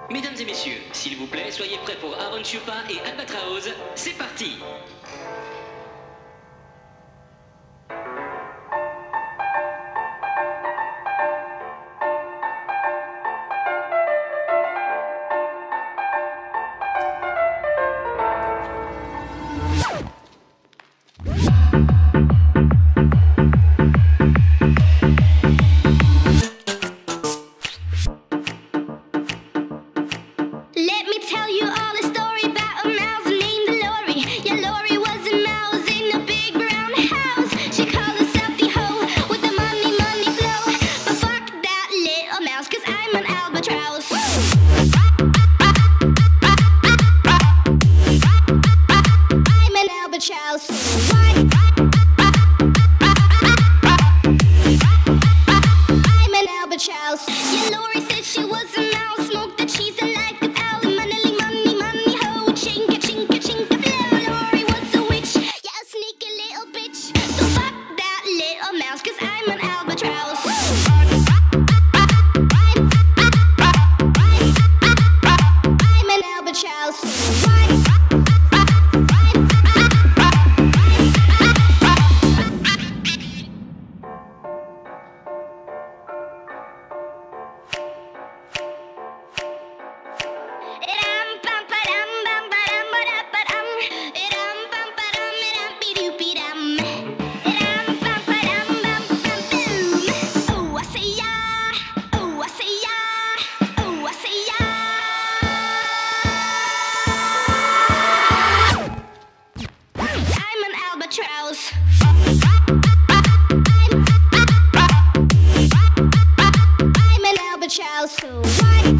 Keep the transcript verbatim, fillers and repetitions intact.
Mesdames et messieurs, s'il vous plaît, soyez prêts pour Aaron Chupa et Albatraoz. C'est parti! Let me tell you all a story about a mouse named Lori. Yeah, Lori was a mouse in a big brown house. She called herself the hoe with the money, money flow. But fuck that little mouse, cause I'm an albatross. I'm an albatross. I'm an albatross. Yeah, Lori said she was a mouse, smoked the cheese and like the owl. Money, money, money, ho, chinka, chinka, chinka, blow. Lori was a witch, yeah, a sneaky little bitch. So fuck that little mouse, cause I'm an albatross. I'm an albatross. I'm an albatross.